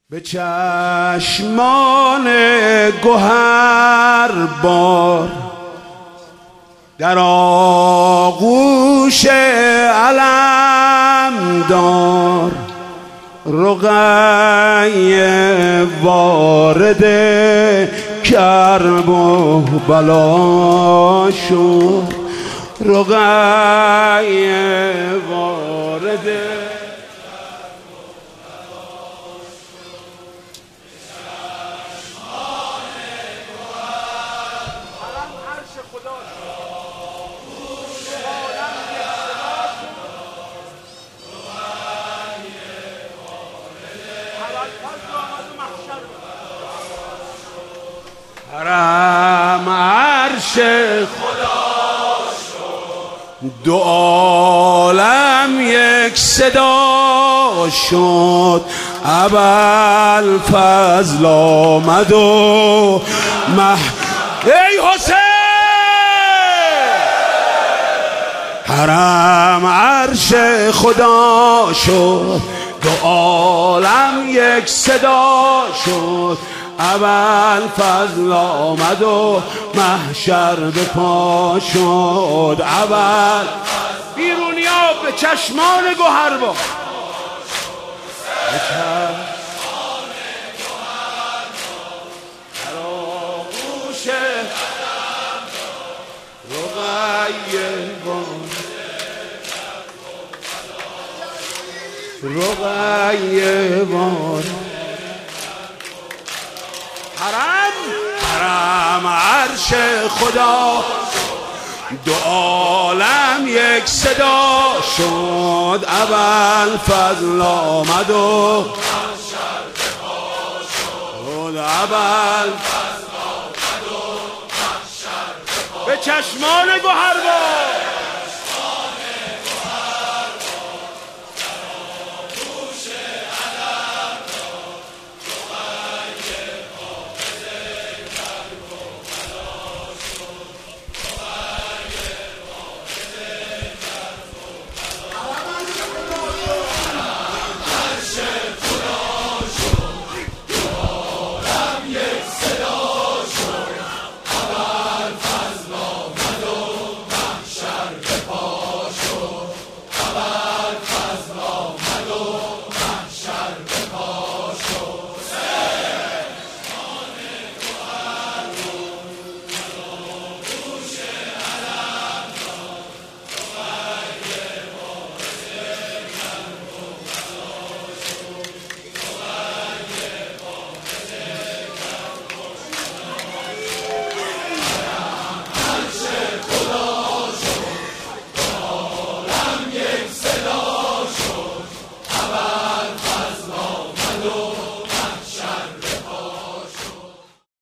به چشمان گوهر بار در آغوش علمدار رقیه وارد کرب و بلا شد، رقیه وارد حرم عرش خدا شد، دو عالم یک صدا شد. ابوالفضل آمد و ای حسین! حرم عرش خدا شد، دو عالم یک صدا شد. ابوالفضل آمد و محشر به پا شد. بیرونیا به چشمان گوهر با در آغوش رقیه وار حرم عرش خدا، دو عالم یک صدا شد. ابوالفضل آمد و به چشمان گوهر با